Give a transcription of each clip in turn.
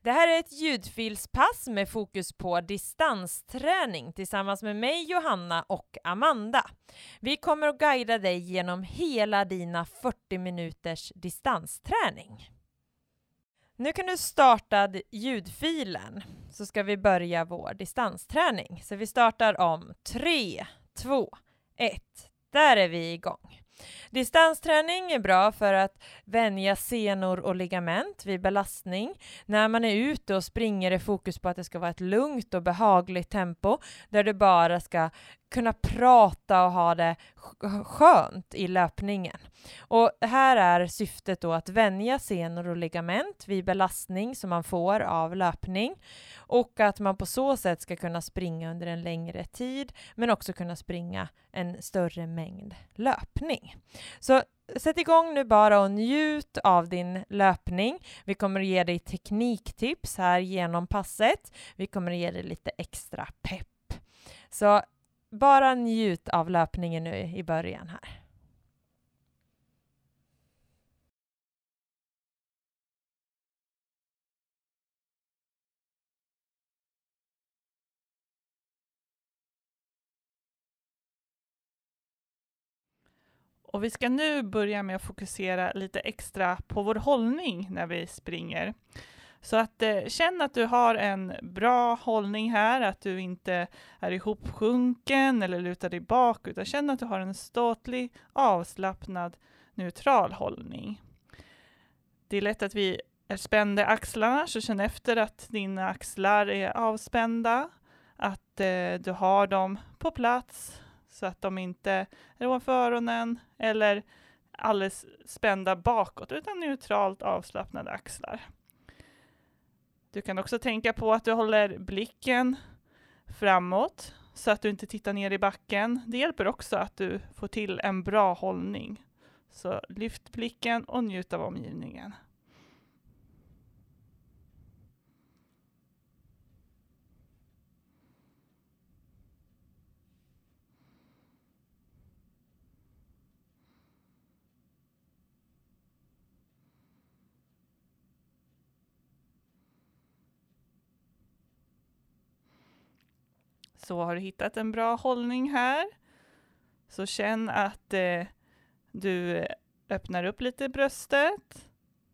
Det här är ett ljudfilspass med fokus på distansträning tillsammans med mig, Johanna och Amanda. Vi kommer att guida dig genom hela dina 40 minuters distansträning. Nu kan du starta ljudfilen, så ska vi börja vår distansträning. Så vi startar om 3, 2, 1. Där är vi igång. Distansträning är bra för att vänja senor och ligament vid belastning. När man är ute och springer är fokus på att det ska vara ett lugnt och behagligt tempo där du bara ska kunna prata och ha det skönt i löpningen. Och här är syftet då att vänja senor och ligament vid belastning som man får av löpning och att man på så sätt ska kunna springa under en längre tid men också kunna springa en större mängd löpning. Så sätt igång nu bara och njut av din löpning. Vi kommer att ge dig tekniktips här genom passet. Vi kommer att ge dig lite extra pepp. Så bara njut av löpningen nu i början här. Och vi ska nu börja med att fokusera lite extra på vår hållning när vi springer. Så att känn att du har en bra hållning här, att du inte är ihopsjunken eller lutar dig bak, utan känn att du har en ståtlig, avslappnad, neutral hållning. Det är lätt att vi är spända axlarna, så känn efter att dina axlar är avspända, att du har dem på plats så att de inte är ovanför öronen eller alldeles spända bakåt, utan neutralt avslappnade axlar. Du kan också tänka på att du håller blicken framåt så att du inte tittar ner i backen. Det hjälper också att du får till en bra hållning. Så lyft blicken och njut av omgivningen. Så har du hittat en bra hållning här. Så känn att du öppnar upp lite bröstet.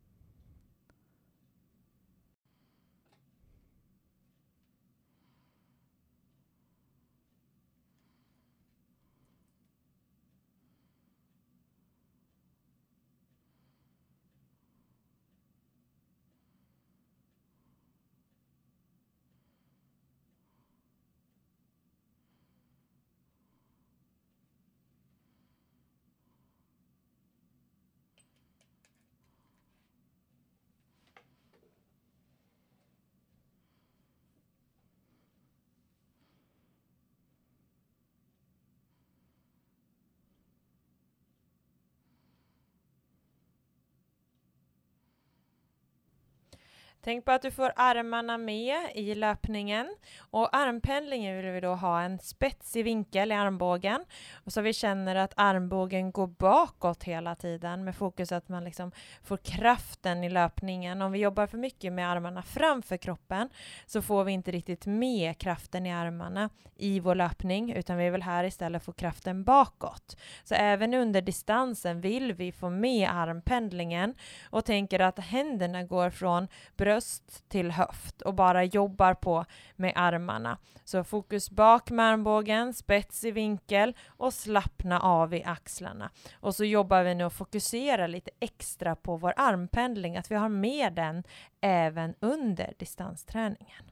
Tänk på att du får armarna med i löpningen, och armpendlingen vill vi då ha en spetsig vinkel i armbågen, och så vi känner att armbågen går bakåt hela tiden med fokus att man liksom får kraften i löpningen. Om vi jobbar för mycket med armarna framför kroppen så får vi inte riktigt med kraften i armarna i vår löpning, utan vi vill här istället få kraften bakåt. Så även under distansen vill vi få med armpendlingen och tänker att händerna går från bröst till höft och bara jobbar på med armarna. Så fokus bak med armbågen, spets i vinkel och slappna av i axlarna. Och så jobbar vi nu och fokuserar lite extra på vår armpendling, att vi har med den även under distansträningen.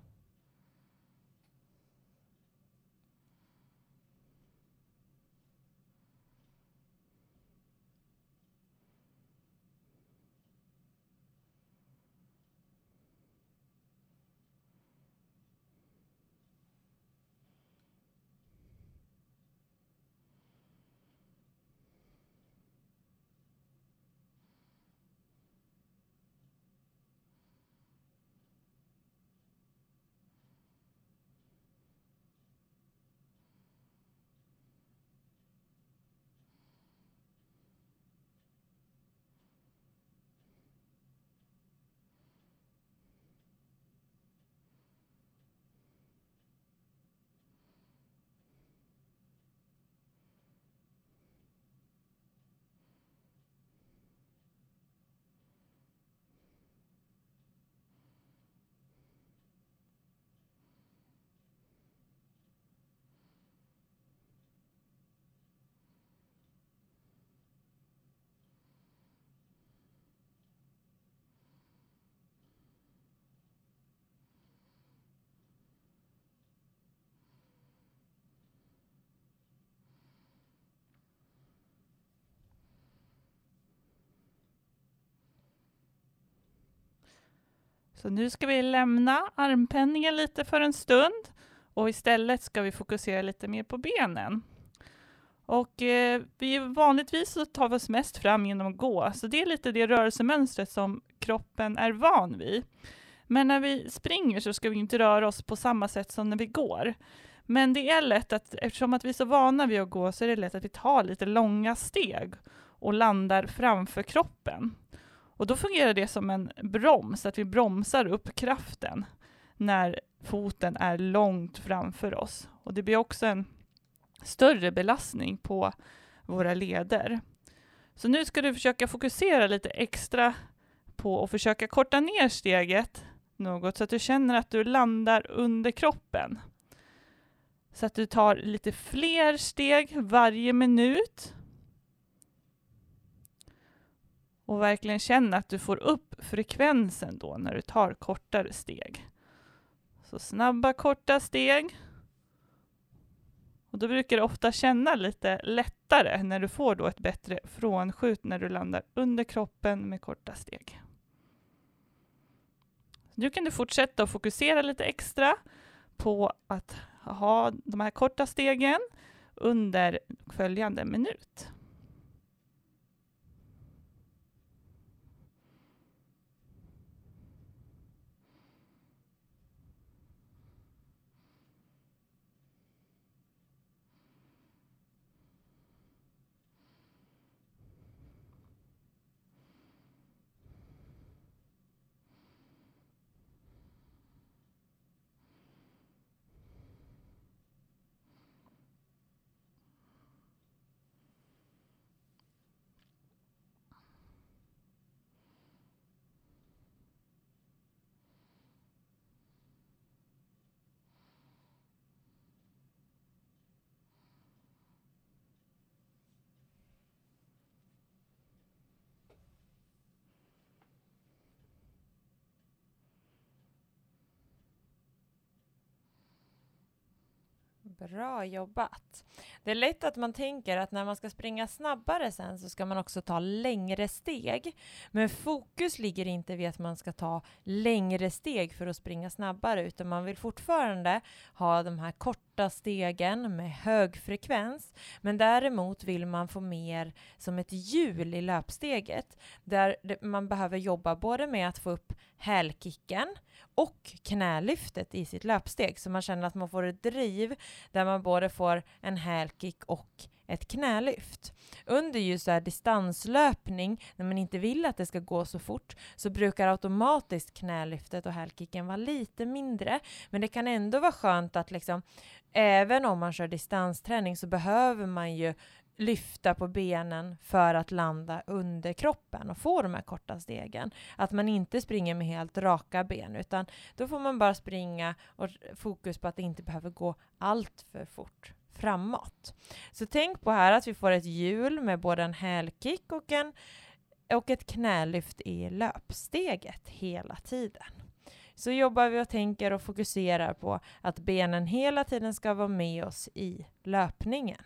Så nu ska vi lämna armpenningen lite för en stund och istället ska vi fokusera lite mer på benen. Och vi vanligtvis så tar vi oss mest fram genom att gå, så det är lite det rörelsemönstret som kroppen är van vid. Men när vi springer så ska vi inte röra oss på samma sätt som när vi går. Men det är lätt att, eftersom att vi är så vana vid att gå, så är det lätt att vi tar lite långa steg och landar framför kroppen. Och då fungerar det som en broms, att vi bromsar upp kraften när foten är långt framför oss. Och det blir också en större belastning på våra leder. Så nu ska du försöka fokusera lite extra på att försöka korta ner steget något så att du känner att du landar under kroppen. Så att du tar lite fler steg varje minut. Och verkligen känna att du får upp frekvensen då när du tar kortare steg. Så snabba korta steg. Och då brukar det ofta känna lite lättare när du får då ett bättre frånskjut när du landar under kroppen med korta steg. Nu kan du fortsätta att fokusera lite extra på att ha de här korta stegen under följande minut. Bra jobbat. Det är lätt att man tänker att när man ska springa snabbare sen så ska man också ta längre steg. Men fokus ligger inte vid att man ska ta längre steg för att springa snabbare, utan man vill fortfarande ha de här korta stegen med hög frekvens. Men däremot vill man få mer som ett hjul i löpsteget där man behöver jobba både med att få upp hälkicken och knälyftet i sitt löpsteg, så man känner att man får ett driv där man både får en hälkick och ett knälyft. Under just så här distanslöpning, när man inte vill att det ska gå så fort, så brukar automatiskt knälyftet och hälkicken vara lite mindre, men det kan ändå vara skönt att liksom, även om man kör distansträning så behöver man ju lyfta på benen för att landa under kroppen och få de här korta stegen. Att man inte springer med helt raka ben, utan då får man bara springa och fokus på att det inte behöver gå allt för fort framåt. Så tänk på här att vi får ett hjul med både en hälkick och ett knälyft i löpsteget hela tiden. Så jobbar vi och tänker och fokuserar på att benen hela tiden ska vara med oss i löpningen.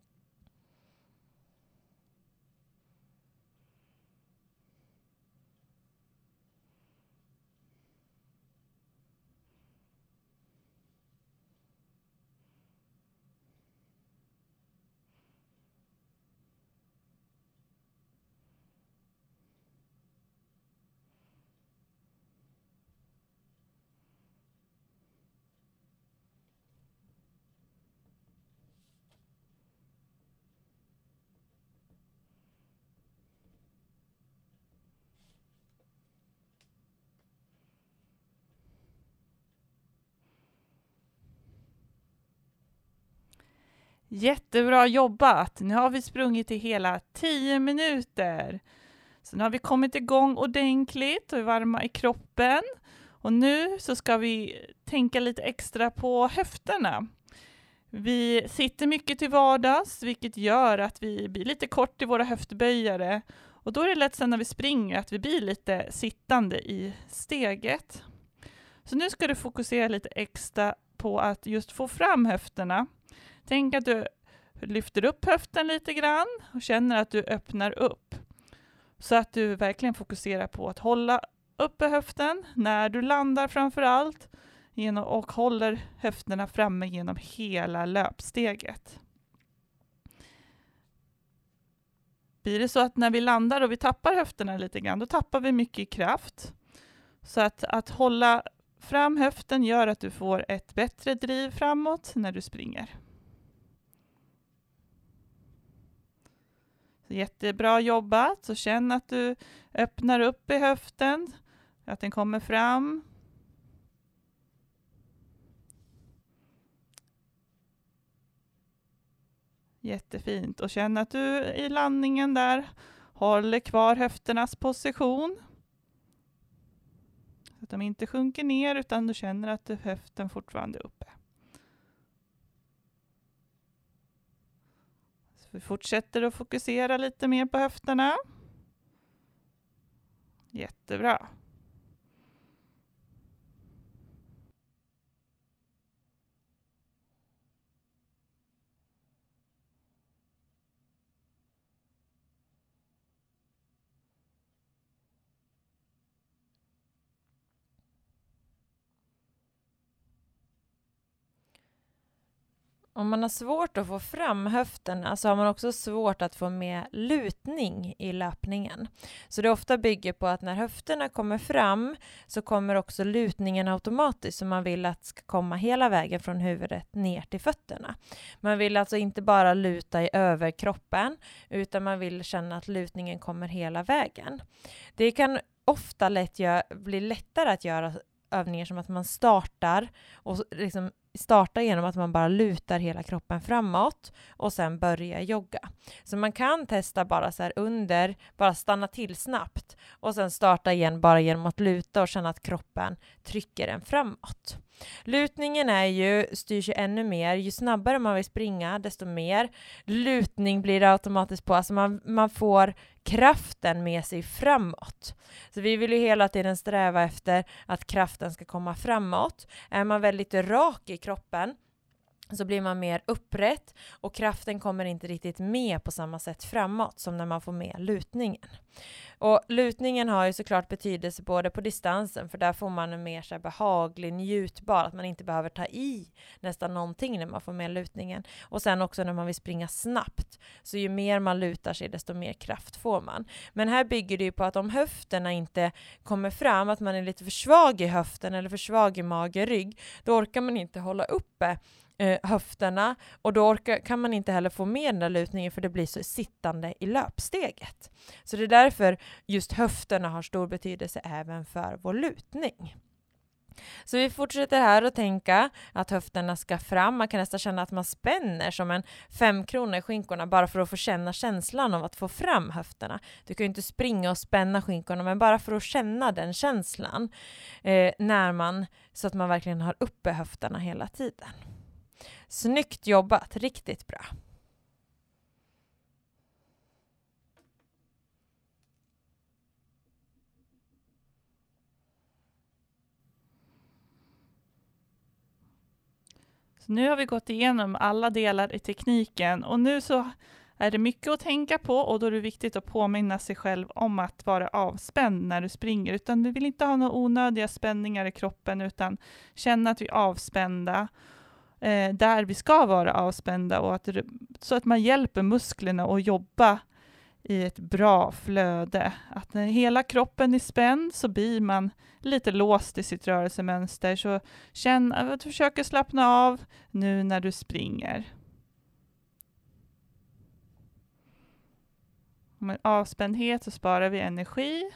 Jättebra jobbat! Nu har vi sprungit i hela 10 minuter. Så nu har vi kommit igång ordentligt och är varma i kroppen. Och nu så ska vi tänka lite extra på höfterna. Vi sitter mycket till vardags, vilket gör att vi blir lite kort i våra höftböjare. Och då är det lätt sen när vi springer att vi blir lite sittande i steget. Så nu ska du fokusera lite extra på att just få fram höfterna. Tänk att du lyfter upp höften lite grann och känner att du öppnar upp. Så att du verkligen fokuserar på att hålla uppe höften när du landar framför allt och håller höfterna framme genom hela löpsteget. Blir det så att när vi landar och vi tappar höfterna lite grann, då tappar vi mycket kraft. Så att hålla fram höften gör att du får ett bättre driv framåt när du springer. Så jättebra jobbat. Så känn att du öppnar upp i höften, att den kommer fram. Jättefint. Och känn att du i landningen där håller kvar höfternas position. Så att de inte sjunker ner utan du känner att höften fortfarande är uppe. Så vi fortsätter att fokusera lite mer på höfterna. Jättebra. Om man har svårt att få fram höfterna så har man också svårt att få med lutning i löpningen. Så det ofta bygger på att när höfterna kommer fram så kommer också lutningen automatiskt, så man vill att ska komma hela vägen från huvudet ner till fötterna. Man vill alltså inte bara luta i överkroppen utan man vill känna att lutningen kommer hela vägen. Det kan ofta bli lättare att göra övningar som att man startar genom att man bara lutar hela kroppen framåt och sen börjar jogga. Så man kan testa bara så här bara stanna till snabbt och sen starta igen bara genom att luta och känna att kroppen trycker en framåt. Lutningen styrs ju ännu mer. Ju snabbare man vill springa, desto mer lutning blir det automatiskt på. Alltså man får kraften med sig framåt. Så vi vill ju hela tiden sträva efter att kraften ska komma framåt. Är man väldigt rak i kroppen så blir man mer upprätt och kraften kommer inte riktigt med på samma sätt framåt som när man får med lutningen. Och lutningen har ju såklart betydelse både på distansen, för där får man en mer så här behaglig, njutbar, att man inte behöver ta i nästan någonting när man får med lutningen. Och sen också när man vill springa snabbt, så ju mer man lutar sig desto mer kraft får man. Men här bygger det ju på att om höfterna inte kommer fram, att man är lite för svag i höften eller för svag i mage, rygg, då orkar man inte hålla uppe höfterna och då kan man inte heller få med den där lutningen, för det blir så sittande i löpsteget. Så det är därför just höfterna har stor betydelse även för vår lutning. Så vi fortsätter här att tänka att höfterna ska fram. Man kan nästan känna att man spänner som en 5 kronor i skinkorna bara för att få känna känslan av att få fram höfterna. Du kan ju inte springa och spänna skinkorna, men bara för att känna den känslan så att man verkligen har uppe höfterna hela tiden. Snyggt jobbat, riktigt bra. Så nu har vi gått igenom alla delar i tekniken och nu så är det mycket att tänka på, och då är det viktigt att påminna sig själv om att vara avspänd när du springer. Utan vi vill inte ha några onödiga spänningar i kroppen, utan känna att vi är avspända där vi ska vara avspända, och så att man hjälper musklerna att jobba i ett bra flöde. Att när hela kroppen är spänd så blir man lite låst i sitt rörelsemönster. Så känn att du försöker slappna av nu när du springer. Med avspändhet så sparar vi energi.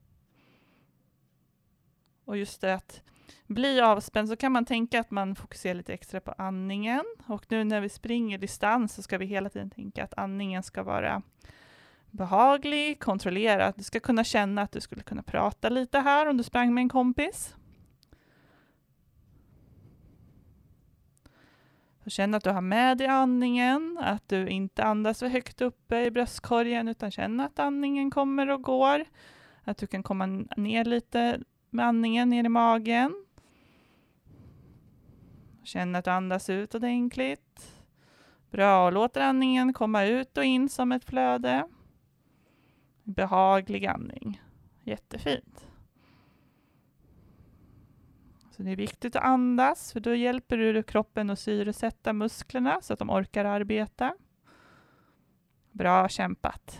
Och just det att bli avspänd, så kan man tänka att man fokuserar lite extra på andningen. Och nu när vi springer distans så ska vi hela tiden tänka att andningen ska vara behaglig, kontrollerad. Du ska kunna känna att du skulle kunna prata lite här om du sprang med en kompis. Så känn att du har med dig andningen, att du inte andas för högt uppe i bröstkorgen, utan känna att andningen kommer och går. Att du kan komma ner lite med andningen ner i magen. Känn att du andas ut ordentligt. Bra, och låt andningen komma ut och in som ett flöde. Behaglig andning. Jättefint. Så det är viktigt att andas, för då hjälper du kroppen att syresätta musklerna så att de orkar arbeta. Bra kämpat!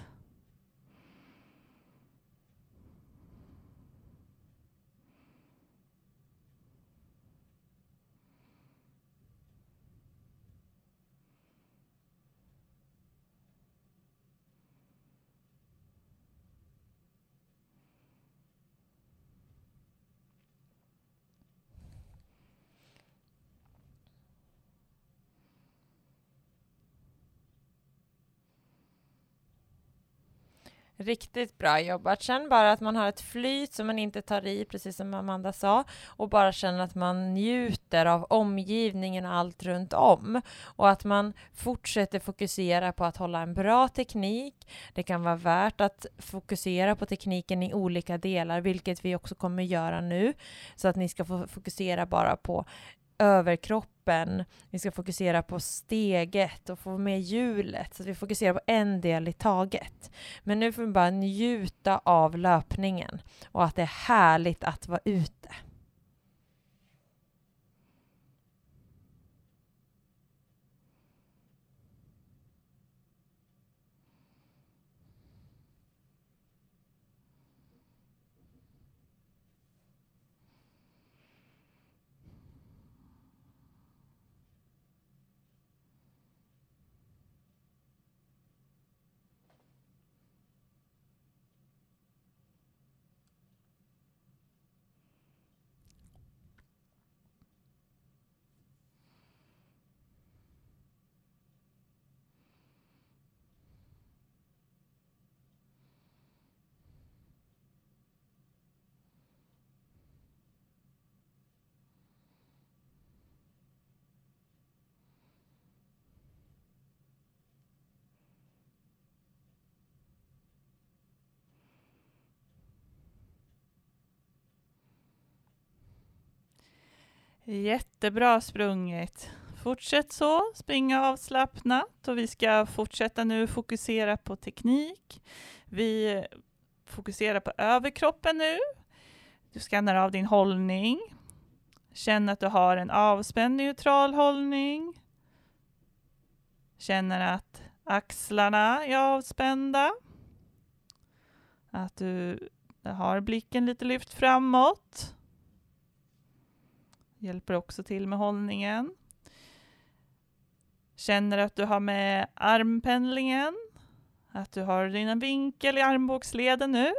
Riktigt bra jobbat. Känn bara att man har ett flyt som man inte tar i, precis som Amanda sa. Och bara känner att man njuter av omgivningen och allt runt om. Och att man fortsätter fokusera på att hålla en bra teknik. Det kan vara värt att fokusera på tekniken i olika delar, vilket vi också kommer göra nu. Så att ni ska få fokusera bara på överkroppen. Vi ska fokusera på steget och få med hjulet. Så att vi fokuserar på en del i taget. Men nu får vi bara njuta av löpningen. Och att det är härligt att vara ute. Jättebra sprunget. Fortsätt så, springa avslappnat, och vi ska fortsätta nu fokusera på teknik. Vi fokuserar på överkroppen nu. Du skannar av din hållning. Känn att du har en avspänd neutral hållning. Känner att axlarna är avspända. Att du har blicken lite lyft framåt. Hjälper också till med hållningen. Känner att du har med armpendlingen. Att du har din vinkel i armbågsleden nu.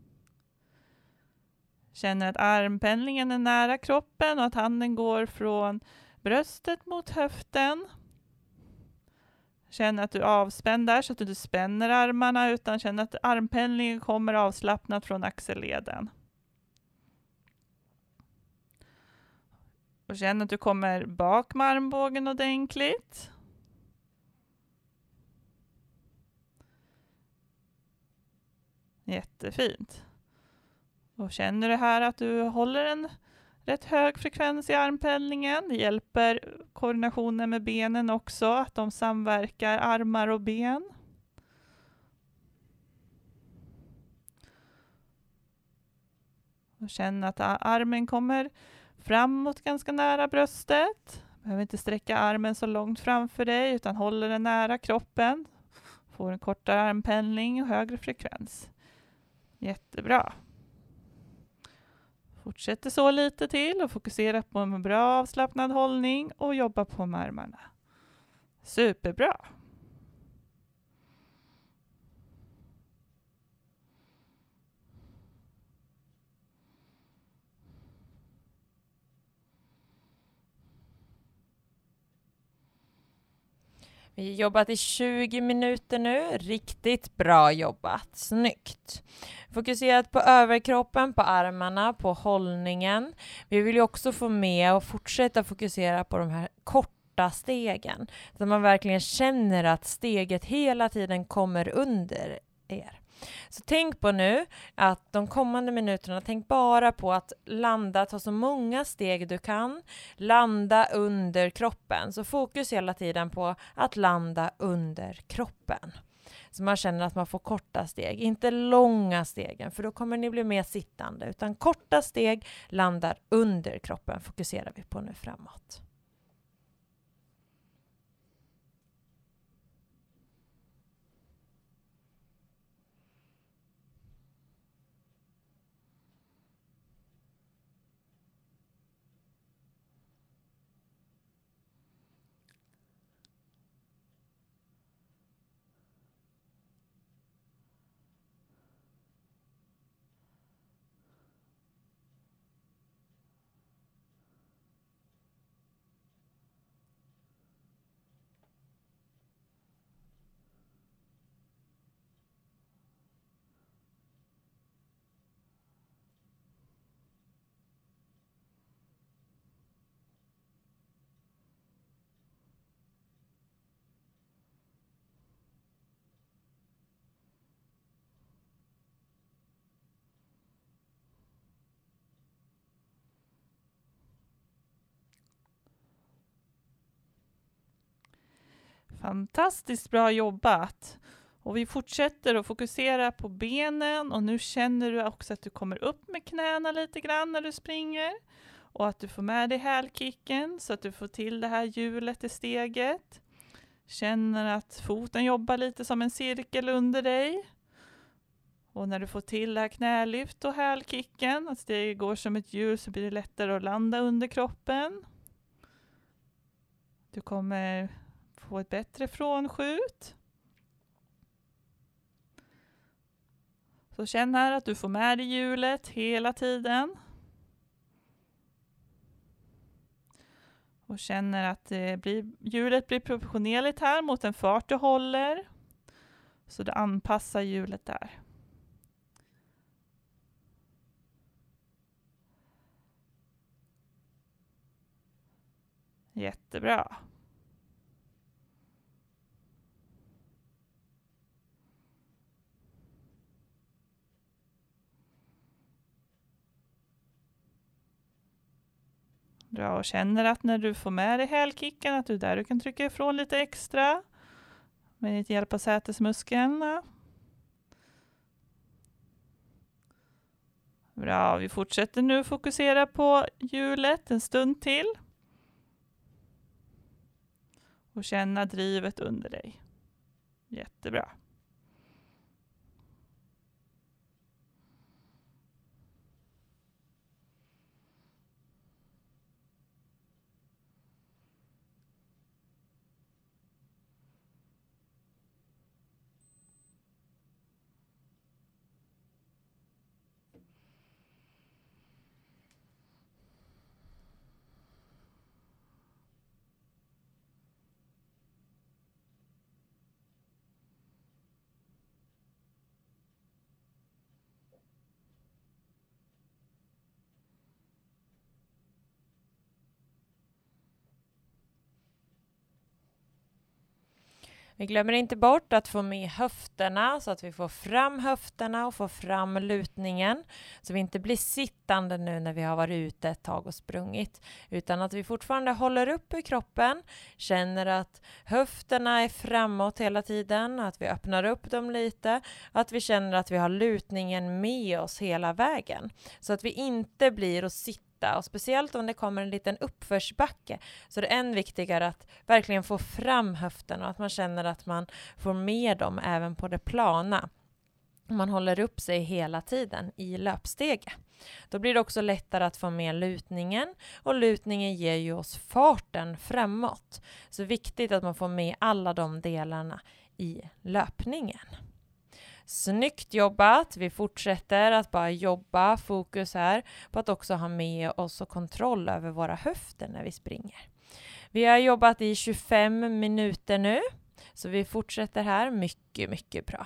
Känner att armpendlingen är nära kroppen och att handen går från bröstet mot höften. Känner att du avspänner där så att du inte spänner armarna, utan känner att armpendlingen kommer avslappnat från axelleden. Och känn att du kommer bak med armbågen ordentligt. Jättefint. Och känner du här att du håller en rätt hög frekvens i armpendlingen. Det hjälper koordinationen med benen också, att de samverkar, armar och ben. Och känn att armen kommer framåt ganska nära bröstet. Behöver inte sträcka armen så långt framför dig, utan håller den nära kroppen. Får en kortare armpendling och högre frekvens. Jättebra. Fortsätter så lite till och fokusera på en bra avslappnad hållning och jobba på med armarna. Superbra. Vi har jobbat i 20 minuter nu. Riktigt bra jobbat. Snyggt. Fokuserat på överkroppen, på armarna, på hållningen. Vi vill ju också få med och fortsätta fokusera på de här korta stegen. Så man verkligen känner att steget hela tiden kommer under er. Så tänk på nu att de kommande minuterna, tänk bara på att landa, ta så många steg du kan, landa under kroppen. Så fokus hela tiden på att landa under kroppen. Så man känner att man får korta steg, inte långa stegen, för då kommer ni bli mer sittande, utan korta steg landar under kroppen, fokuserar vi på nu framåt. Fantastiskt bra jobbat! Och vi fortsätter att fokusera på benen, och nu känner du också att du kommer upp med knäna lite grann när du springer. Och att du får med dig hälkicken så att du får till det här hjulet i steget. Känner att foten jobbar lite som en cirkel under dig. Och när du får till det här knälyft och hälkicken, att steget går som ett hjul, så blir det lättare att landa under kroppen. Du kommer få ett bättre frånskjut. Så känn här att du får med dig hjulet hela tiden. Och känner att hjulet blir proportionerligt här mot den fart du håller. Så du anpassar hjulet där. Jättebra. Bra, och känner att när du får med dig hälkicken att du kan trycka ifrån lite extra med hjälp av sätesmuskeln. Bra, vi fortsätter nu fokusera på hjulet en stund till. Och känna drivet under dig. Jättebra. Vi glömmer inte bort att få med höfterna så att vi får fram höfterna och får fram lutningen. Så vi inte blir sittande nu när vi har varit ute ett tag och sprungit. Utan att vi fortfarande håller upp i kroppen. Känner att höfterna är framåt hela tiden. Att vi öppnar upp dem lite. Att vi känner att vi har lutningen med oss hela vägen. Så att vi inte blir att sitta. Och speciellt om det kommer en liten uppförsbacke så är det än viktigare att verkligen få fram höften och att man känner att man får med dem även på det plana. Man håller upp sig hela tiden i löpstege. Då blir det också lättare att få med lutningen, och lutningen ger ju oss farten framåt. Så viktigt att man får med alla de delarna i löpningen. Snyggt jobbat. Vi fortsätter att bara jobba fokus här på att också ha med oss och kontroll över våra höfter när vi springer. Vi har jobbat i 25 minuter nu, så vi fortsätter här. Mycket, mycket bra.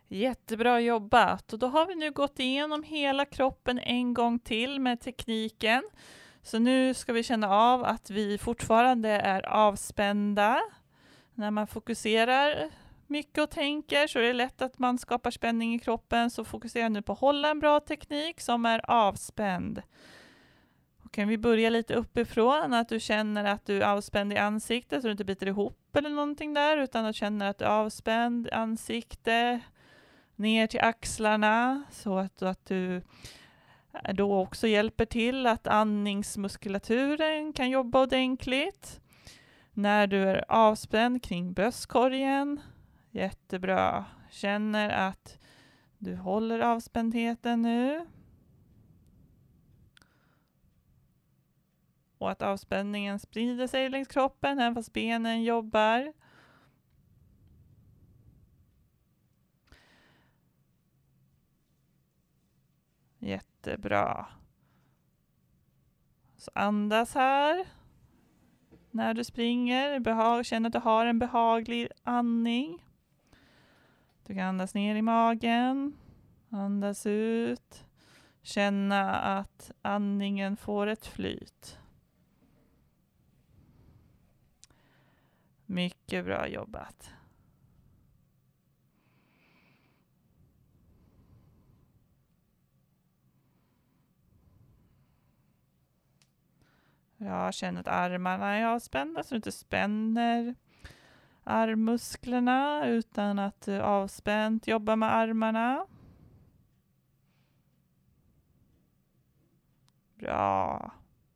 Jättebra jobbat. Och då har vi nu gått igenom hela kroppen en gång till med tekniken. Så nu ska vi känna av att vi fortfarande är avspända. När man fokuserar mycket och tänker så är det lätt att man skapar spänning i kroppen. Så fokusera nu på att hålla en bra teknik som är avspänd. Och kan vi börja lite uppifrån, att du känner att du är avspänd i ansiktet så du inte biter ihop eller någonting där, utan att du känner att du är avspänd i ansiktet ner till axlarna, så att du då också hjälper till att andningsmuskulaturen kan jobba ordentligt. När du är avspänd kring bröstkorgen, jättebra. Känner att du håller avspändheten nu. Och att avspänningen sprider sig längs kroppen även fast benen jobbar. Jättebra. Så andas här. När du springer, känn att du har en behaglig andning. Du kan andas ner i magen. Andas ut. Känna att andningen får ett flyt. Mycket bra jobbat. Ja, känn att armarna är avspända så du inte spänner armmusklerna utan att du avspänt jobbar med armarna. Bra.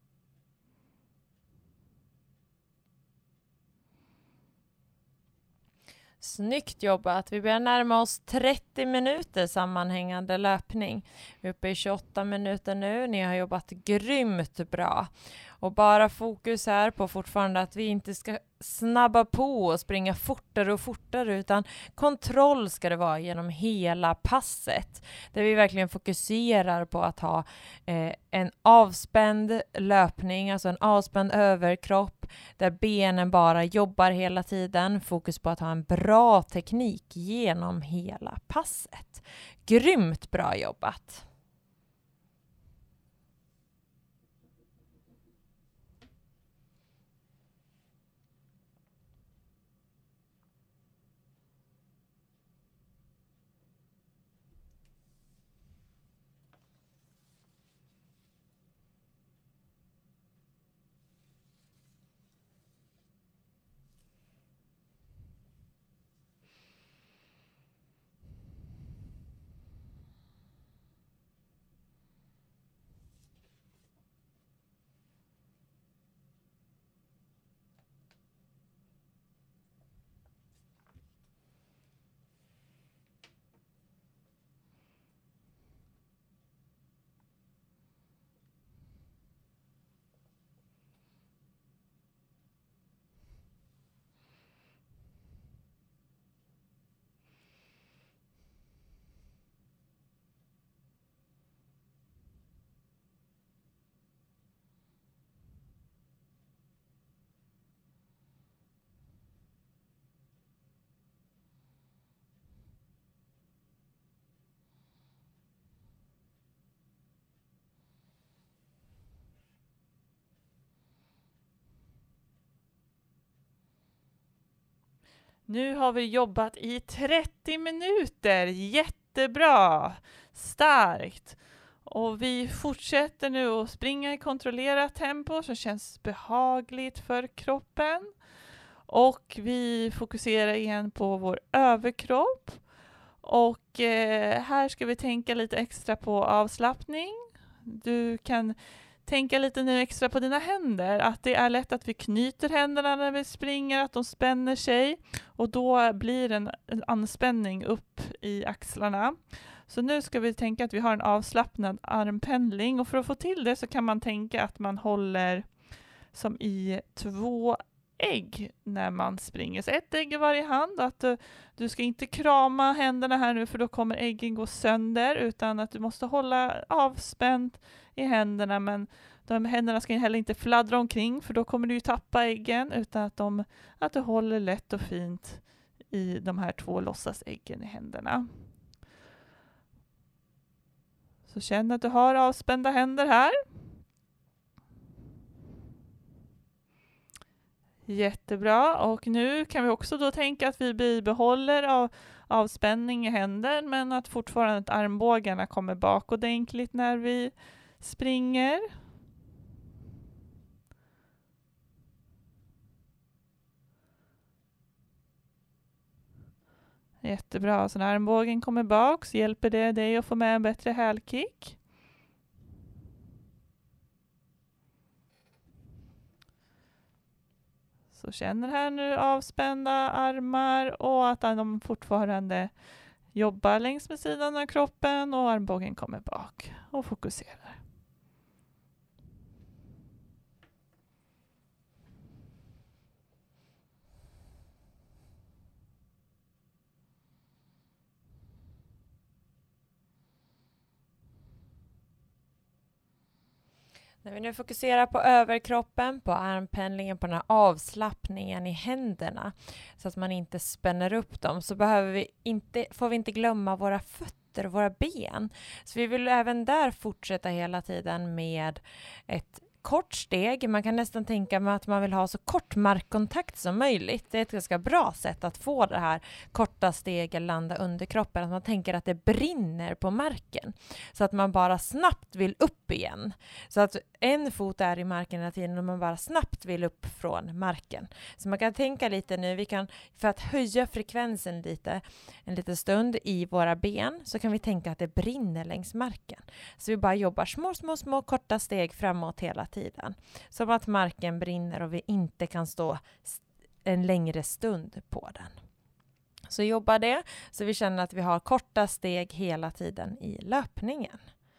Snyggt jobbat. Vi börjar närma oss 30 minuter sammanhängande löpning. Vi är uppe i 28 minuter nu. Ni har jobbat grymt bra. Och bara fokus här på fortfarande att vi inte ska snabba på och springa fortare och fortare, utan kontroll ska det vara genom hela passet. Där vi verkligen fokuserar på att ha en avspänd löpning, alltså en avspänd överkropp där benen bara jobbar hela tiden. Fokus på att ha en bra teknik genom hela passet. Grymt bra jobbat! Nu har vi jobbat i 30 minuter. Jättebra. Starkt. Och vi fortsätter nu att springa i kontrollerat tempo som känns behagligt för kroppen. Och vi fokuserar igen på vår överkropp. Och här ska vi tänka lite extra på avslappning. Du kan tänka lite nu extra på dina händer, att det är lätt att vi knyter händerna när vi springer, att de spänner sig och då blir det en anspänning upp i axlarna. Så nu ska vi tänka att vi har en avslappnad armpendling, och för att få till det så kan man tänka att man håller som i 2 ägg när man springer. Så 1 ägg i varje hand, att du ska inte krama händerna här nu för då kommer äggen gå sönder, utan att du måste hålla avspänt i händerna, men de händerna ska heller inte fladdra omkring för då kommer du ju tappa äggen, utan att du håller lätt och fint i de här 2 låtsasäggen i händerna. Så känn att du har avspända händer här. Jättebra, och nu kan vi också då tänka att vi bibehåller avspänning i händer, men att fortfarande att armbågarna kommer bak ordentligt när vi springer. Jättebra, så när armbågen kommer bak så hjälper det dig att få med en bättre hälkick. Så känner här nu avspända armar och att de fortfarande jobbar längs med sidan av kroppen och armbågen kommer bak och fokuserar. När vi nu fokuserar på överkroppen, på armpendlingen, på den här avslappningen i händerna så att man inte spänner upp dem, så får vi inte glömma våra fötter och våra ben. Så vi vill även där fortsätta hela tiden med ett kort steg. Man kan nästan tänka mig att man vill ha så kort markkontakt som möjligt. Det är ett ganska bra sätt att få det här korta steget landa under kroppen. Att man tänker att det brinner på marken. Så att man bara snabbt vill upp igen. Så att en fot är i marken hela tiden och man bara snabbt vill upp från marken. Så man kan tänka lite nu, för att höja frekvensen lite, en liten stund i våra ben, så kan vi tänka att det brinner längs marken. Så vi bara jobbar små korta steg framåt hela tiden. Som att marken brinner och vi inte kan stå en längre stund på den. Så jobba det så vi känner att vi har korta steg hela tiden i löpningen.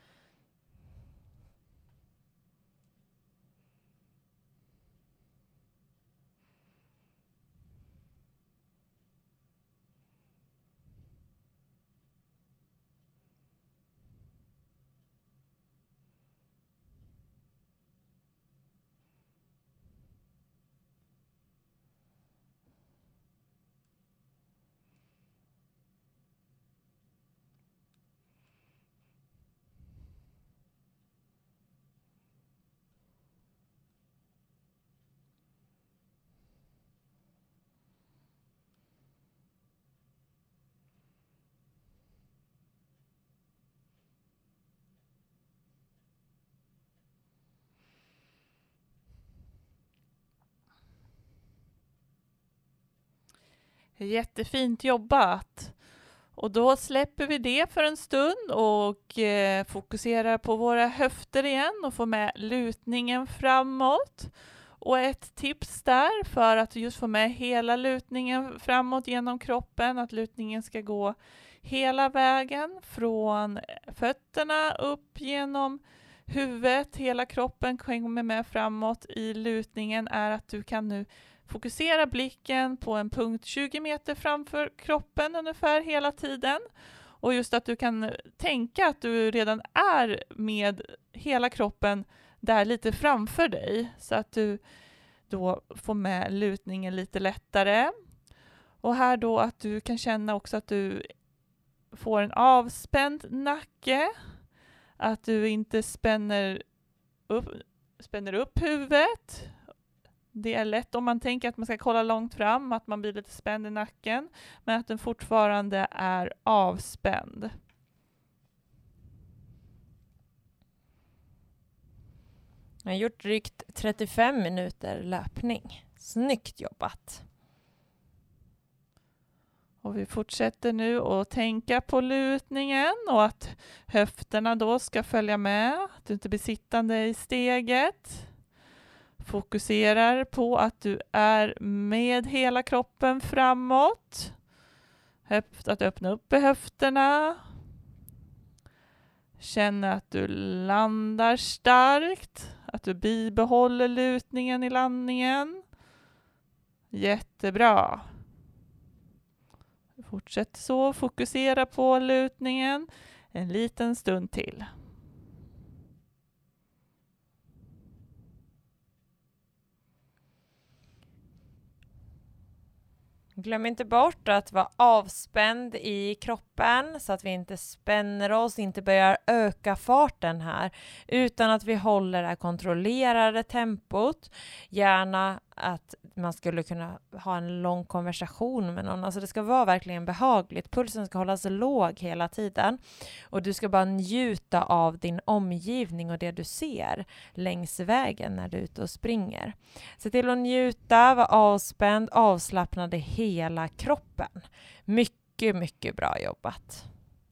Jättefint jobbat. Och då släpper vi det för en stund och fokuserar på våra höfter igen och får med lutningen framåt. Och ett tips där för att just få med hela lutningen framåt genom kroppen, att lutningen ska gå hela vägen från fötterna upp genom huvudet, hela kroppen kommer med framåt i lutningen, är att du kan nu fokusera blicken på en punkt 20 meter framför kroppen ungefär hela tiden. Och just att du kan tänka att du redan är med hela kroppen där lite framför dig. Så att du då får med lutningen lite lättare. Och här då att du kan känna också att du får en avspänd nacke. Att du inte spänner upp huvudet. Det är lätt om man tänker att man ska kolla långt fram, att man blir lite spänd i nacken, men att den fortfarande är avspänd. Jag har gjort drygt 35 minuter löpning. Snyggt jobbat! Och vi fortsätter nu att tänka på lutningen och att höfterna då ska följa med, att du inte blir sittande i steget. Fokuserar på att du är med hela kroppen framåt. Att öppna upp i höfterna. Känna att du landar starkt. Att du bibehåller lutningen i landningen. Jättebra. Fortsätt så. Fokusera på lutningen en liten stund till. Glöm inte bort att vara avspänd i kroppen så att vi inte spänner oss, inte börjar öka farten här, utan att vi håller det här kontrollerade tempot. Gärna att man skulle kunna ha en lång konversation med någon. Alltså det ska vara verkligen behagligt. Pulsen ska hållas låg hela tiden. Och du ska bara njuta av din omgivning och det du ser längs vägen när du är ute och springer. Se till att njuta, vara avspänd, avslappnad i hela kroppen. Mycket, mycket bra jobbat.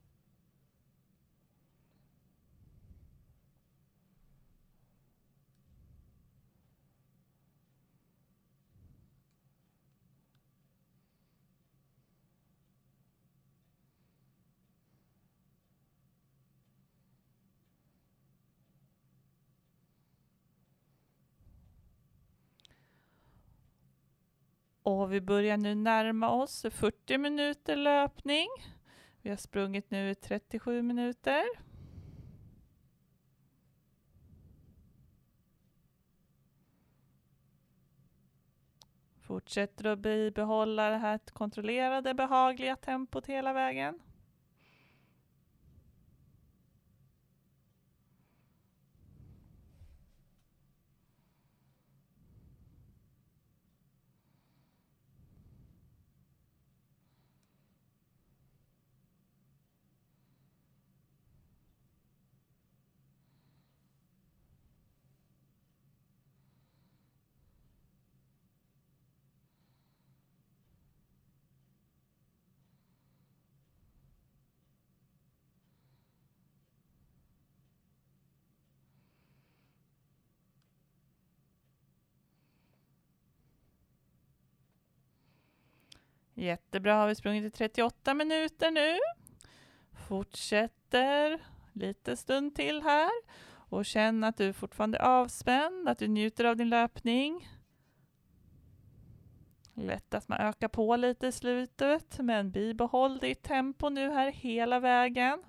Och vi börjar nu närma oss 40 minuter löpning. Vi har sprungit nu i 37 minuter. Fortsätter att bibehålla det här kontrollerade, behagliga tempot hela vägen. Jättebra, har vi sprungit i 38 minuter nu. Fortsätter lite stund till här. Och känn att du fortfarande är avspänd, att du njuter av din löpning. Lätt att man ökar på lite i slutet, men bibehåll ditt tempo nu här hela vägen.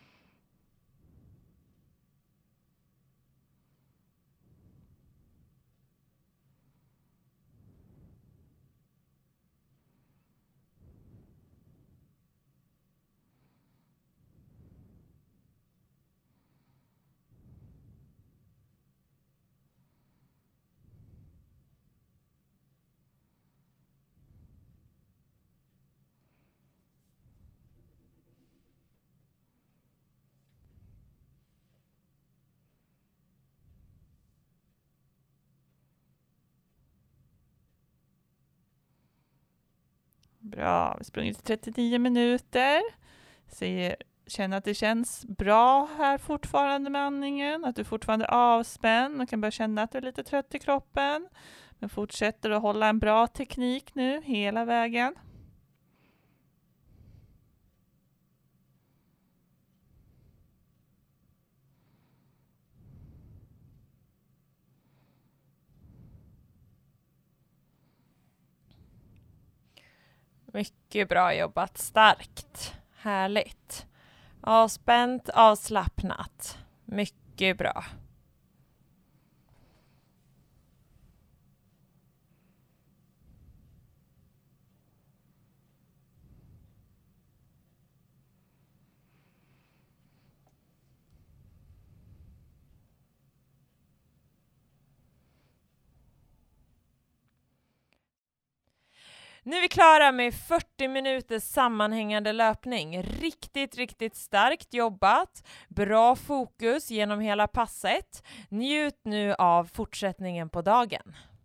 Bra, vi har sprungit 39 minuter. Känn att det känns bra här fortfarande med andningen. Att du fortfarande är avspänd och kan börja känna att du är lite trött i kroppen. Men fortsätter att hålla en bra teknik nu hela vägen. Mycket bra jobbat, starkt, härligt. Avspänt, avslappnat. Mycket bra. Nu är vi klara med 40 minuters sammanhängande löpning. Riktigt, riktigt starkt jobbat. Bra fokus genom hela passet. Njut nu av fortsättningen på dagen.